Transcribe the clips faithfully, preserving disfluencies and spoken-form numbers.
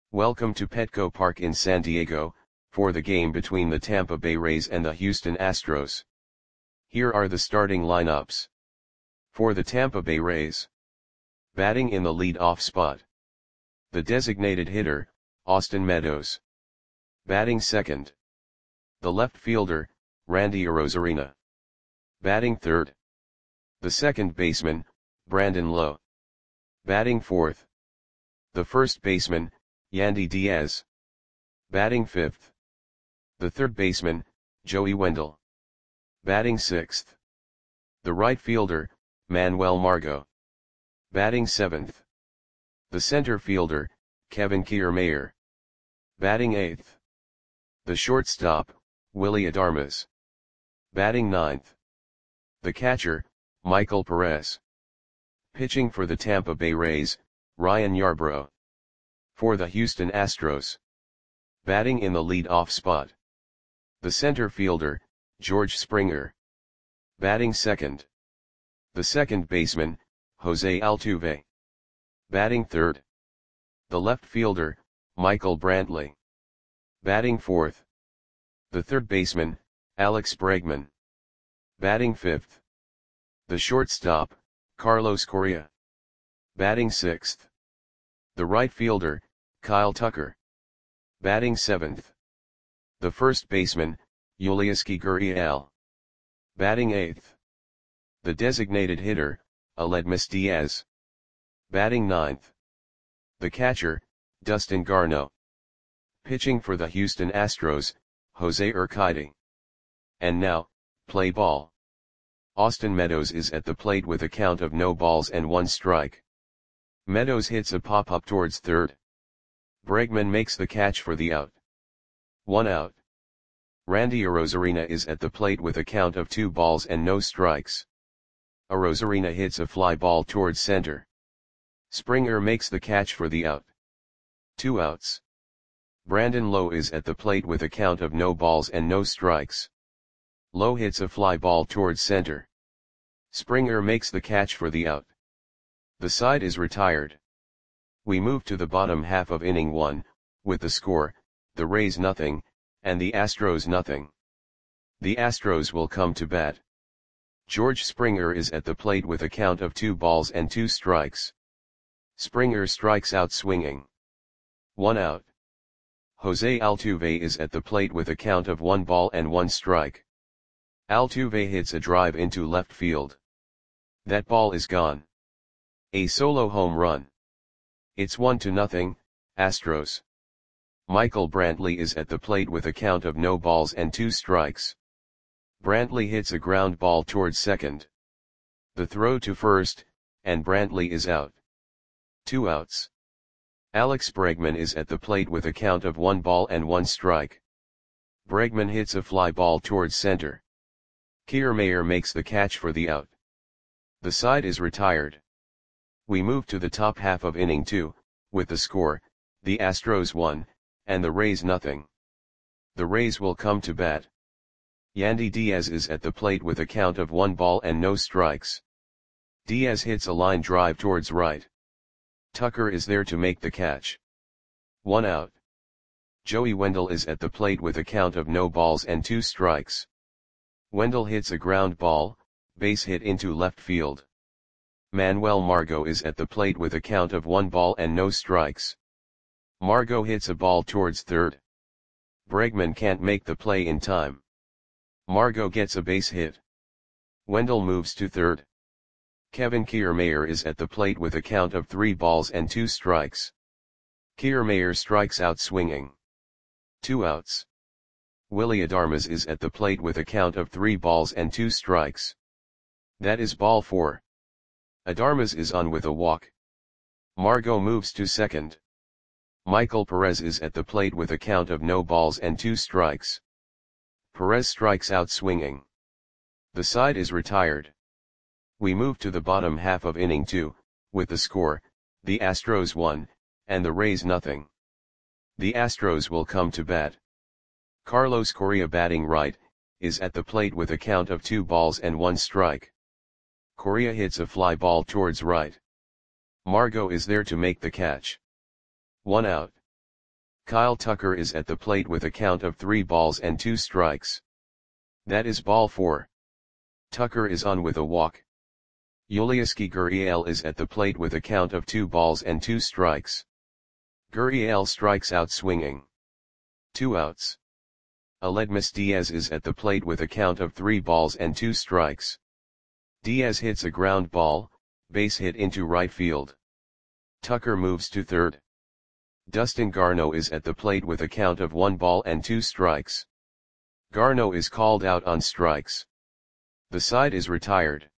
Welcome to Petco Park in San Diego, for the game between the Tampa Bay Rays and the Houston Astros. Here are the starting lineups. For the Tampa Bay Rays, batting in the lead-off spot, the designated hitter, Austin Meadows. Batting second, the left fielder, Randy Arozarena. Batting third, the second baseman, Brandon Lowe. Batting fourth, the first baseman, Yandy Diaz. Batting fifth, the third baseman, Joey Wendle. Batting sixth, the right fielder, Manuel Margot. Batting seventh, the center fielder, Kevin Kiermaier. Batting eighth, the shortstop, Willy Adames. Batting ninth, the catcher, Michael Perez. Pitching for the Tampa Bay Rays, Ryan Yarbrough. For the Houston Astros, batting in the lead-off spot, the center fielder, George Springer. Batting second, the second baseman, Jose Altuve. Batting third, the left fielder, Michael Brantley. Batting fourth, the third baseman, Alex Bregman. Batting fifth, the shortstop, Carlos Correa. Batting sixth, the right fielder, Kyle Tucker. Batting seventh, the first baseman, Yulieski Gurriel. Batting eighth, the designated hitter, Aledmys Diaz. Batting ninth, the catcher, Dustin Garneau. Pitching for the Houston Astros, Jose Urquidy. And now, play ball. Austin Meadows is at the plate with a count of no balls and one strike. Meadows hits a pop-up towards third. Bregman makes the catch for the out. One out. Randy Arozarena is at the plate with a count of two balls and no strikes. Arozarena hits a fly ball towards center. Springer makes the catch for the out. Two outs. Brandon Lowe is at the plate with a count of no balls and no strikes. Lowe hits a fly ball towards center. Springer makes the catch for the out. The side is retired. We move to the bottom half of inning one, with the score, the Rays nothing, and the Astros nothing. The Astros will come to bat. George Springer is at the plate with a count of two balls and two strikes. Springer strikes out swinging. One out. Jose Altuve is at the plate with a count of one ball and one strike. Altuve hits a drive into left field. That ball is gone. A solo home run. It's one to nothing, Astros. Michael Brantley is at the plate with a count of no balls and two strikes. Brantley hits a ground ball towards second. The throw to first, and Brantley is out. Two outs. Alex Bregman is at the plate with a count of one ball and one strike. Bregman hits a fly ball towards center. Kiermaier makes the catch for the out. The side is retired. We move to the top half of inning two, with the score, the Astros one, and the Rays nothing. The Rays will come to bat. Yandy Diaz is at the plate with a count of one ball and no strikes. Diaz hits a line drive towards right. Tucker is there to make the catch. One out. Joey Wendle is at the plate with a count of no balls and two strikes. Wendle hits a ground ball, base hit into left field. Manuel Margot is at the plate with a count of one ball and no strikes. Margot hits a ball towards third. Bregman can't make the play in time. Margot gets a base hit. Wendle moves to third. Kevin Kiermaier is at the plate with a count of three balls and two strikes. Kiermaier strikes out swinging. Two outs. Willy Adames is at the plate with a count of three balls and two strikes. That is ball four. Adames is on with a walk. Margot moves to second. Michael Perez is at the plate with a count of no balls and two strikes. Perez strikes out swinging. The side is retired. We move to the bottom half of inning two, with the score, the Astros one, and the Rays nothing. The Astros will come to bat. Carlos Correa, batting right, is at the plate with a count of two balls and one strike. Correa hits a fly ball towards right. Margot is there to make the catch. One out. Kyle Tucker is at the plate with a count of three balls and two strikes. That is ball four. Tucker is on with a walk. Yulieski Gurriel is at the plate with a count of two balls and two strikes. Gurriel strikes out swinging. Two outs. Aledmys Diaz is at the plate with a count of three balls and two strikes. Diaz hits a ground ball, base hit into right field. Tucker moves to third. Dustin Garneau is at the plate with a count of one ball and two strikes. Garneau is called out on strikes. The side is retired.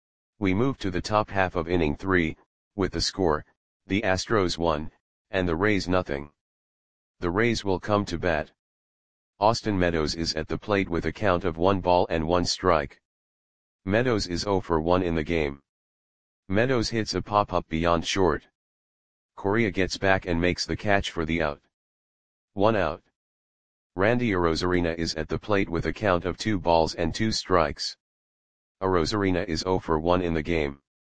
We move to the top half of inning three, with the score, the Astros one, and the Rays nothing. The Rays will come to bat. Austin Meadows is at the plate with a count of one ball and one strike. Meadows is oh for one in the game. Meadows hits a pop-up beyond short. Correa gets back and makes the catch for the out. One out. Randy Arozarena is at the plate with a count of two balls and two strikes. Arozarena is oh for one in the game.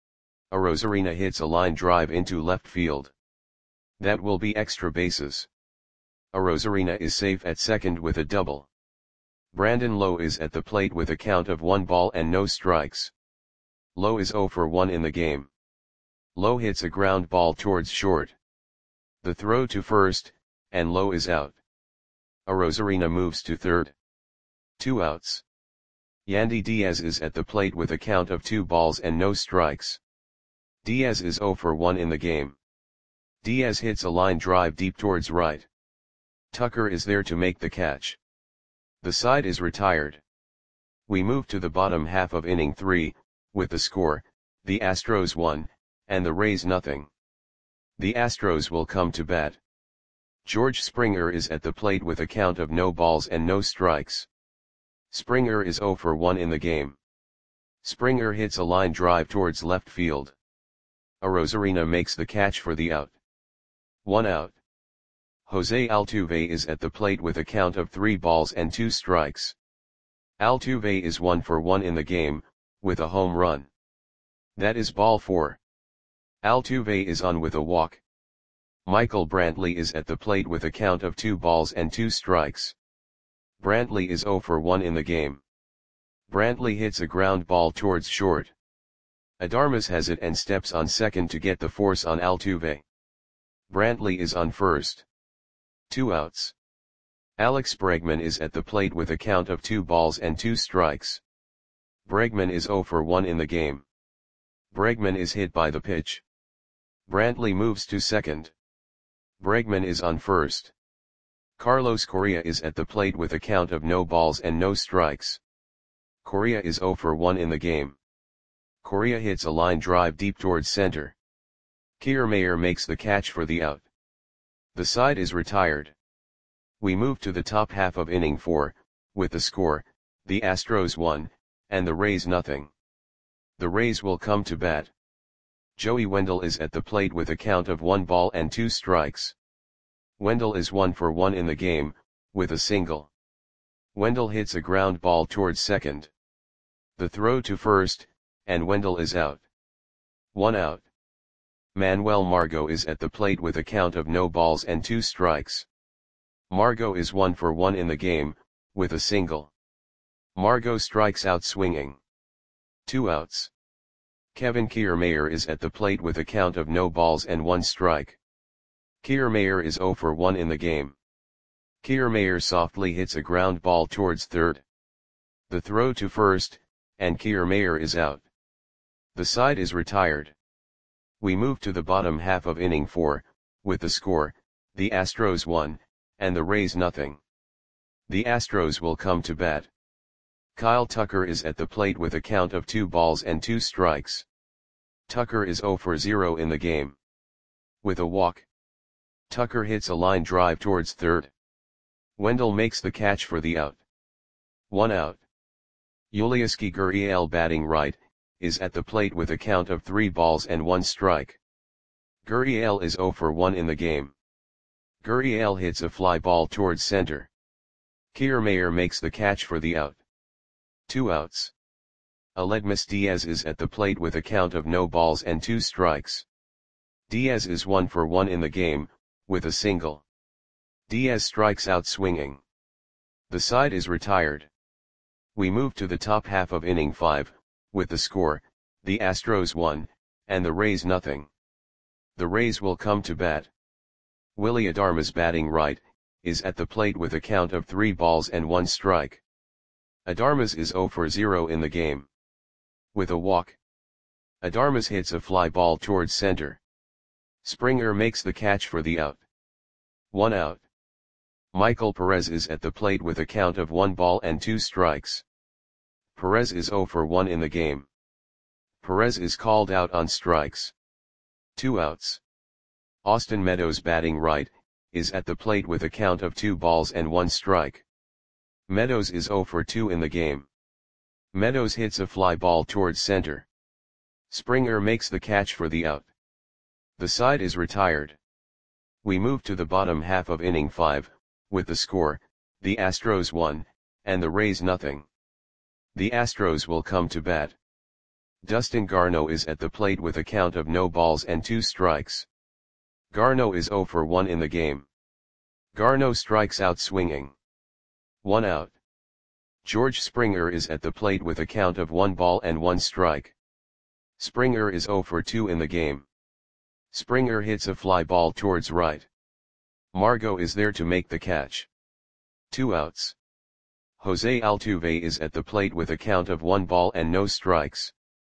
Arozarena hits a line drive into left field. That will be extra bases. Arozarena is safe at second with a double. Brandon Lowe is at the plate with a count of one ball and no strikes. Lowe is oh for one in the game. Lowe hits a ground ball towards short. The throw to first, and Lowe is out. Arozarena moves to third. Two outs. Yandy Diaz is at the plate with a count of two balls and no strikes. Diaz is oh for one in the game. Diaz hits a line drive deep towards right. Tucker is there to make the catch. The side is retired. We move to the bottom half of inning three, with the score, the Astros one, and the Rays nothing. The Astros will come to bat. George Springer is at the plate with a count of no balls and no strikes. Springer is oh for one in the game. Springer hits a line drive towards left field. Arozarena makes the catch for the out. One out. Jose Altuve is at the plate with a count of three balls and two strikes. Altuve is one for one in the game, with a home run. That is ball four. Altuve is on with a walk. Michael Brantley is at the plate with a count of two balls and two strikes. Brantley is oh for one in the game. Brantley hits a ground ball towards short. Adarmas has it and steps on second to get the force on Altuve. Brantley is on first. Two outs. Alex Bregman is at the plate with a count of two balls and two strikes. Bregman is oh for one in the game. Bregman is hit by the pitch. Brantley moves to second. Bregman is on first. Carlos Correa is at the plate with a count of no balls and no strikes. Correa is oh for one in the game. Correa hits a line drive deep towards center. Kiermaier makes the catch for the out. The side is retired. We move to the top half of inning four, with the score, the Astros one, and the Rays nothing. The Rays will come to bat. Joey Wendell is at the plate with a count of one ball and two strikes. Wendell is one for one in the game, with a single. Wendell hits a ground ball towards second. The throw to first, and Wendell is out. One out. Manuel Margot is at the plate with a count of no balls and two strikes. Margot is one for one in the game, with a single. Margot strikes out swinging. Two outs. Kevin Kiermaier is at the plate with a count of no balls and one strike. Kiermaier is oh for one in the game. Kiermaier softly hits a ground ball towards third. The throw to first, and Kiermaier is out. The side is retired. We move to the bottom half of inning four, with the score, the Astros one, and the Rays nothing. The Astros will come to bat. Kyle Tucker is at the plate with a count of two balls and two strikes. Tucker is oh for zero in the game. With a walk. Tucker hits a line drive towards third. Wendell makes the catch for the out. One out. Yulieski Gurriel batting right, is at the plate with a count of three balls and one strike. Gurriel is oh for one in the game. Gurriel hits a fly ball towards center. Kiermaier makes the catch for the out. Two outs. Aledmys Diaz is at the plate with a count of no balls and two strikes. Diaz is one for one in the game, with a single. Diaz strikes out swinging. The side is retired. We move to the top half of inning five, with the score, the Astros one, and the Rays nothing. The Rays will come to bat. Willy Adames batting right, is at the plate with a count of three balls and one strike. Adames is zero for zero in the game. With a walk, Adames hits a fly ball towards center. Springer makes the catch for the out. One out. Michael Perez is at the plate with a count of one ball and two strikes. Perez is zero for one in the game. Perez is called out on strikes. Two outs. Austin Meadows batting right, is at the plate with a count of two balls and one strike. Meadows is zero for two in the game. Meadows hits a fly ball towards center. Springer makes the catch for the out. The side is retired. We move to the bottom half of inning five, with the score, the Astros one, and the Rays nothing. The Astros will come to bat. Dustin Garneau is at the plate with a count of no balls and two strikes. Garneau is zero for one in the game. Garneau strikes out swinging. One out. George Springer is at the plate with a count of one ball and one strike. Springer is zero for two in the game. Springer hits a fly ball towards right. Margot is there to make the catch. Two outs. Jose Altuve is at the plate with a count of one ball and no strikes.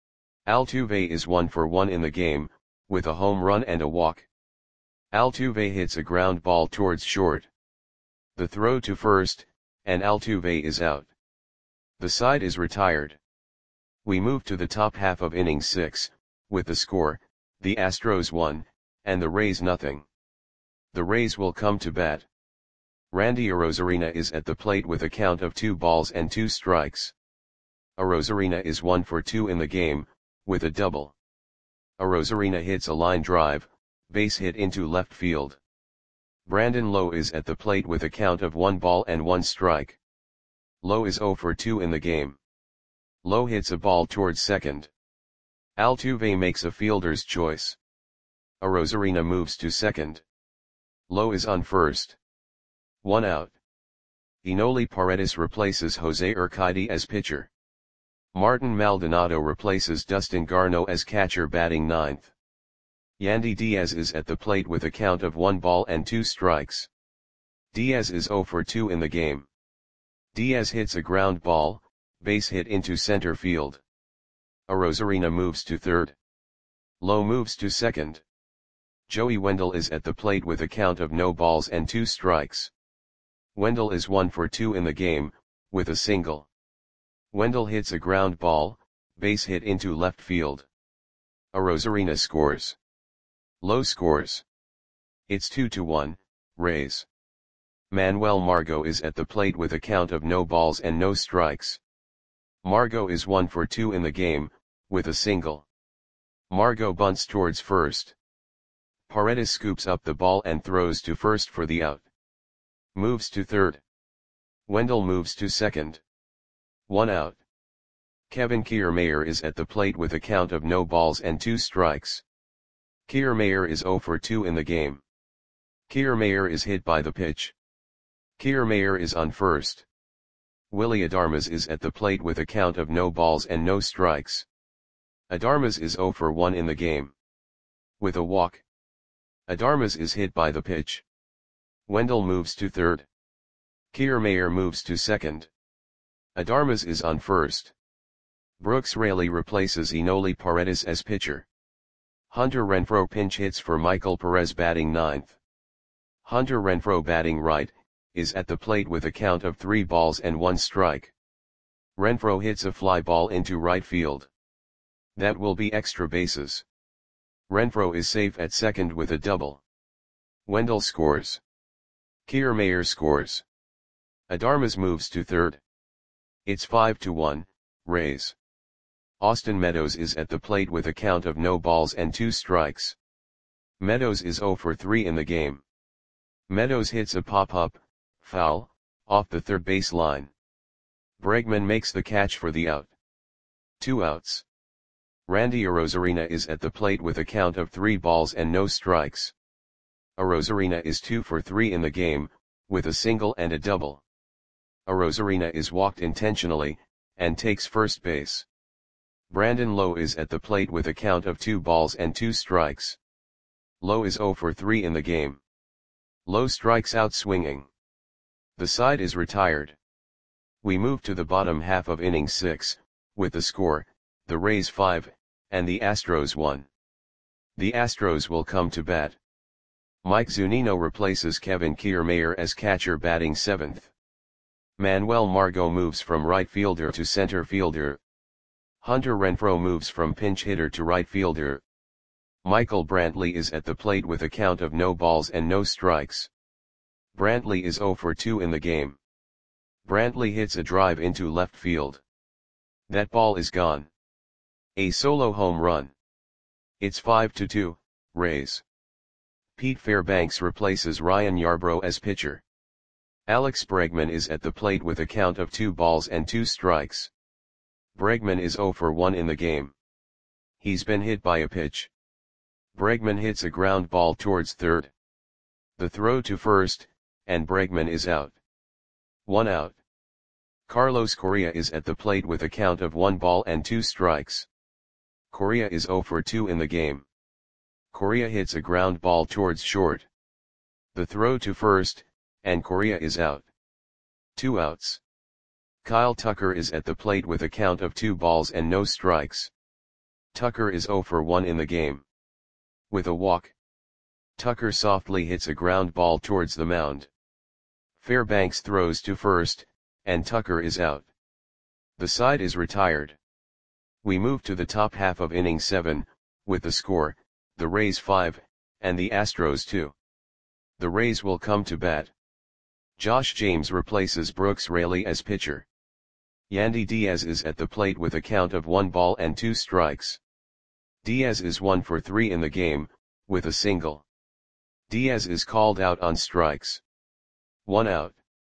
Altuve is one for one in the game, with a home run and a walk. Altuve hits a ground ball towards short. The throw to first, and Altuve is out. The side is retired. We move to the top half of inning six, with the score, the Astros one, and the Rays nothing. The Rays will come to bat. Randy Arozarena is at the plate with a count of two balls and two strikes. Arozarena is one for two in the game, with a double. Arozarena hits a line drive, base hit into left field. Brandon Lowe is at the plate with a count of one ball and one strike. Lowe is zero for two in the game. Lowe hits a ball towards second. Altuve makes a fielder's choice. Arozarena moves to second. Lowe is on first. One out. Enoli Paredes replaces Jose Urquidy as pitcher. Martin Maldonado replaces Dustin Garneau as catcher batting ninth. Yandy Diaz is at the plate with a count of one ball and two strikes. Diaz is zero for two in the game. Diaz hits a ground ball, base hit into center field. Arozarena moves to third. Lowe moves to second. Joey Wendell is at the plate with a count of no balls and two strikes. Wendell is one for two in the game, with a single. Wendell hits a ground ball, base hit into left field. Arozarena scores. Lowe scores. It's two to one, Rays. Manuel Margot is at the plate with a count of no balls and no strikes. Margot is one for two in the game, with a single. Margot bunts towards first. Paredes scoops up the ball and throws to first for the out. Moves to third. Wendell moves to second. One out. Kevin Kiermaier is at the plate with a count of no balls and two strikes. Kiermaier is zero for two in the game. Kiermaier is hit by the pitch. Kiermaier is on first. Willy Adames is at the plate with a count of no balls and no strikes. Adames is zero for one in the game. With a walk, Adames is hit by the pitch. Wendell moves to third. Kiermaier moves to second. Adames is on first. Brooks Raley replaces Enoli Paredes as pitcher. Hunter Renfroe pinch hits for Michael Perez batting ninth. Hunter Renfroe batting right, is at the plate with a count of three balls and one strike. Renfroe hits a fly ball into right field. That will be extra bases. Renfroe is safe at second with a double. Wendell scores. Kiermaier scores. Adames moves to third. It's five to one, Rays. Austin Meadows is at the plate with a count of no balls and two strikes. Meadows is zero for three in the game. Meadows hits a pop-up, foul, off the third base line. Bregman makes the catch for the out. Two outs. Randy Arozarena is at the plate with a count of three balls and no strikes. Arozarena is two for three in the game, with a single and a double. Arozarena is walked intentionally, and takes first base. Brandon Lowe is at the plate with a count of two balls and two strikes. Lowe is oh for three in the game. Lowe strikes out swinging. The side is retired. We move to the bottom half of inning six, with the score, the Rays five, and the Astros one. The Astros will come to bat. Mike Zunino replaces Kevin Kiermaier as catcher batting seventh. Manuel Margot moves from right fielder to center fielder. Hunter Renfroe moves from pinch hitter to right fielder. Michael Brantley is at the plate with a count of no balls and no strikes. Brantley is oh for two in the game. Brantley hits a drive into left field. That ball is gone. A solo home run. It's five to two, Rays. Pete Fairbanks replaces Ryan Yarbrough as pitcher. Alex Bregman is at the plate with a count of two balls and two strikes. Bregman is oh for one in the game. He's been hit by a pitch. Bregman hits a ground ball towards third. The throw to first, and Bregman is out. One out. Carlos Correa is at the plate with a count of one ball and two strikes. Correa is oh for two in the game. Correa hits a ground ball towards short. The throw to first, and Correa is out. Two outs. Kyle Tucker is at the plate with a count of two balls and no strikes. Tucker is oh for one in the game. With a walk. Tucker softly hits a ground ball towards the mound. Fairbanks throws to first, and Tucker is out. The side is retired. We move to the top half of inning seven, with the score, the Rays five, and the Astros two. The Rays will come to bat. Josh James replaces Brooks Raley as pitcher. Yandy Diaz is at the plate with a count of one ball and two strikes. Diaz is one for three in the game, with a single. Diaz is called out on strikes. One out.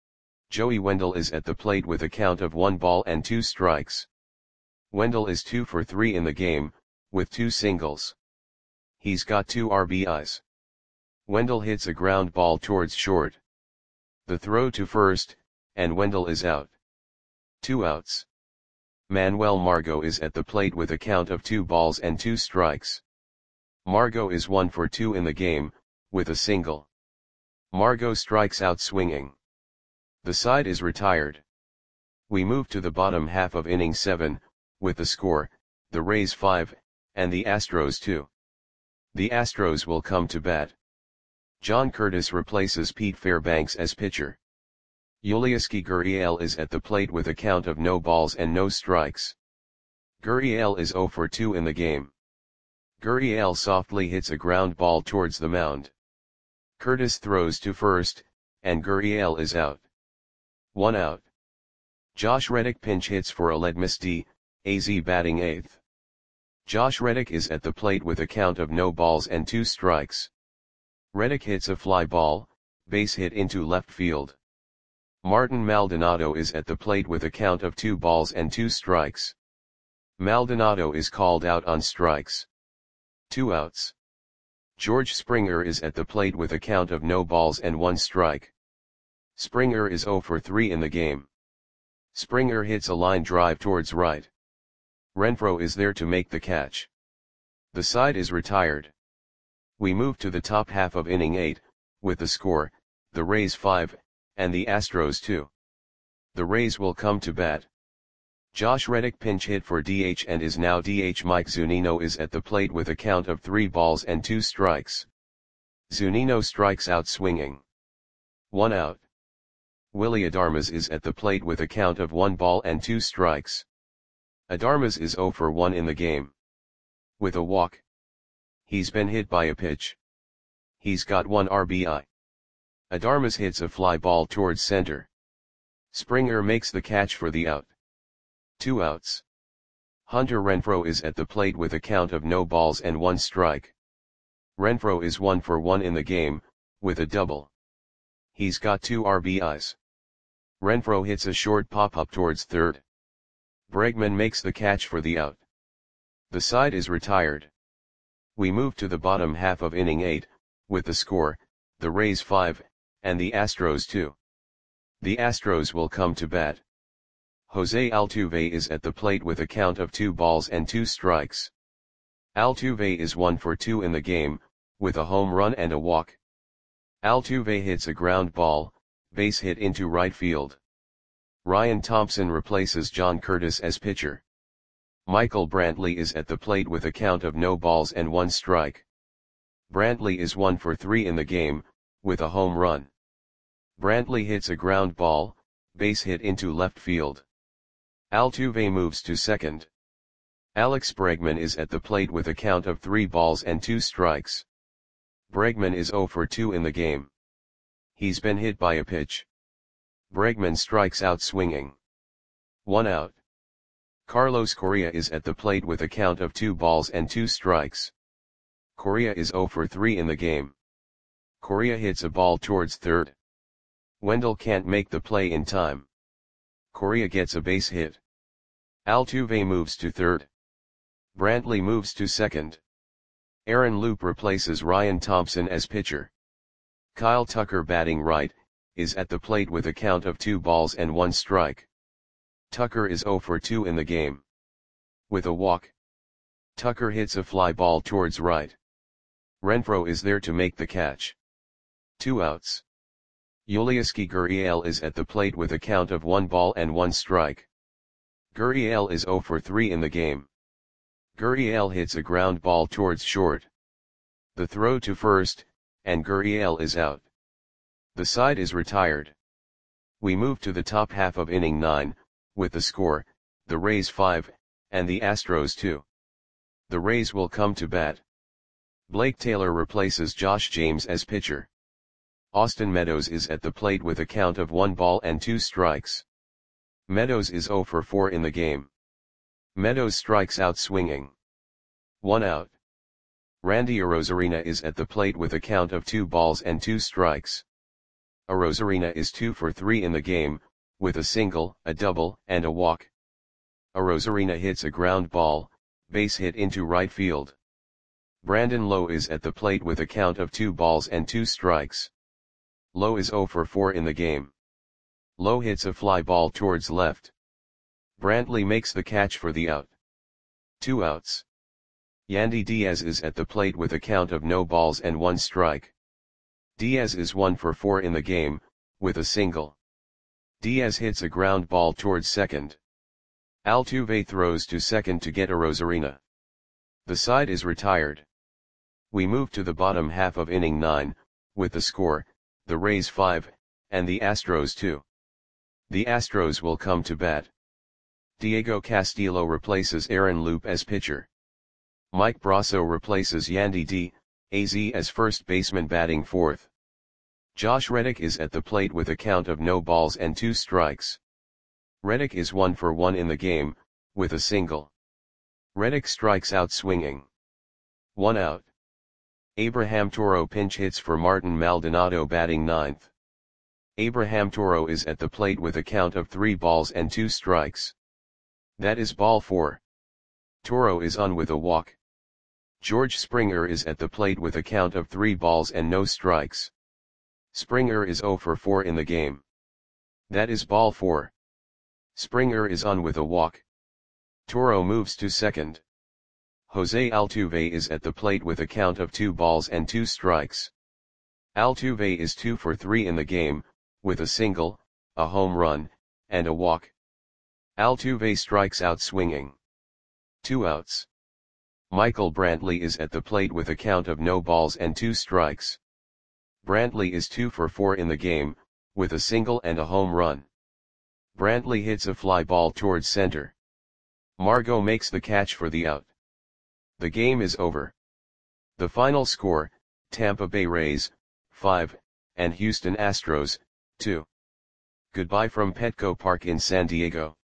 Joey Wendell is at the plate with a count of one ball and two strikes. Wendell is two for three in the game, with two singles. He's got two R B Is. Wendell hits a ground ball towards short. The throw to first, and Wendell is out. Two outs. Manuel Margot is at the plate with a count of two balls and two strikes. Margot is one for two in the game, with a single. Margot strikes out swinging. The side is retired. We move to the bottom half of inning seven, with the score, the Rays five, and the Astros two. The Astros will come to bat. John Curtis replaces Pete Fairbanks as pitcher. Yulieski Gurriel is at the plate with a count of no balls and no strikes. Gurriel is oh for two in the game. Gurriel softly hits a ground ball towards the mound. Curtis throws to first, and Gurriel is out. One out. Josh Reddick pinch hits for Aledmys Diaz batting eighth. Josh Reddick is at the plate with a count of no balls and two strikes. Reddick hits a fly ball, base hit into left field. Martin Maldonado is at the plate with a count of two balls and two strikes. Maldonado is called out on strikes. Two outs. George Springer is at the plate with a count of no balls and one strike. Springer is oh for three in the game. Springer hits a line drive towards right. Renfroe is there to make the catch. The side is retired. We move to the top half of inning eight, with the score, the Rays five, and the Astros two. The Rays will come to bat. Josh Reddick pinch hit for D H and is now D H. Mike Zunino is at the plate with a count of three balls and two strikes. Zunino strikes out swinging. One out. Willy Adames is at the plate with a count of one ball and two strikes. Adames is oh for one in the game. With a walk. He's been hit by a pitch. He's got one R B I. Adames hits a fly ball towards center. Springer makes the catch for the out. Two outs. Hunter Renfroe is at the plate with a count of no balls and one strike. Renfroe is one for one in the game, with a double. He's got two R B Is. Renfroe hits a short pop-up towards third. Bregman makes the catch for the out. The side is retired. We move to the bottom half of inning eight, with the score, the Rays five, and the Astros two. The Astros will come to bat. Jose Altuve is at the plate with a count of two balls and two strikes. Altuve is one for two in the game, with a home run and a walk. Altuve hits a ground ball, base hit into right field. Ryan Thompson replaces John Curtis as pitcher. Michael Brantley is at the plate with a count of no balls and one strike. Brantley is one for three in the game, with a home run. Brantley hits a ground ball, base hit into left field. Altuve moves to second. Alex Bregman is at the plate with a count of three balls and two strikes. Bregman is zero for two in the game. He's been hit by a pitch. Bregman strikes out swinging. One out. Carlos Correa is at the plate with a count of two balls and two strikes. Correa is zero for three in the game. Correa hits a ball towards third. Wendell can't make the play in time. Correa gets a base hit. Altuve moves to third. Brantley moves to second. Aaron Loup replaces Ryan Thompson as pitcher. Kyle Tucker, batting right, is at the plate with a count of two balls and one strike. Tucker is zero for two in the game. With a walk. Tucker hits a fly ball towards right. Renfroe is there to make the catch. Two outs. Yulieski Gurriel is at the plate with a count of one ball and one strike. Gurriel is zero for three in the game. Gurriel hits a ground ball towards short. The throw to first, and Gurriel is out. The side is retired. We move to the top half of inning nine, with the score, the Rays five, and the Astros two. The Rays will come to bat. Blake Taylor replaces Josh James as pitcher. Austin Meadows is at the plate with a count of one ball and two strikes. Meadows is zero for four in the game. Meadows strikes out swinging. One out. Randy Arozarena is at the plate with a count of two balls and two strikes. Arozarena is two for three in the game, with a single, a double, and a walk. Arozarena hits a ground ball, base hit into right field. Brandon Lowe is at the plate with a count of two balls and two strikes. Lowe is zero for four in the game. Lowe hits a fly ball towards left. Brantley makes the catch for the out. Two outs. Yandy Diaz is at the plate with a count of no balls and one strike. Diaz is one for four in the game, with a single. Diaz hits a ground ball towards second. Altuve throws to second to get Arozarena. The side is retired. We move to the bottom half of inning nine, with the score, the Rays five, and the Astros two. The Astros will come to bat. Diego Castillo replaces Aaron Loup as pitcher. Mike Brasso replaces Yandy Diaz as first baseman, batting fourth. Josh Reddick is at the plate with a count of no balls and two strikes. Reddick is one for one in the game, with a single. Reddick strikes out swinging. One out. Abraham Toro pinch hits for Martin Maldonado, batting ninth. Abraham Toro is at the plate with a count of three balls and two strikes. That is ball four. Toro is on with a walk. George Springer is at the plate with a count of three balls and no strikes. Springer is zero for four in the game. That is ball four. Springer is on with a walk. Toro moves to second. Jose Altuve is at the plate with a count of two balls and two strikes. Altuve is two for three in the game, with a single, a home run, and a walk. Altuve strikes out swinging. Two outs. Michael Brantley is at the plate with a count of no balls and two strikes. Brantley is two for four in the game, with a single and a home run. Brantley hits a fly ball towards center. Margot makes the catch for the out. The game is over. The final score, Tampa Bay Rays, five, and Houston Astros, two. Goodbye from Petco Park in San Diego.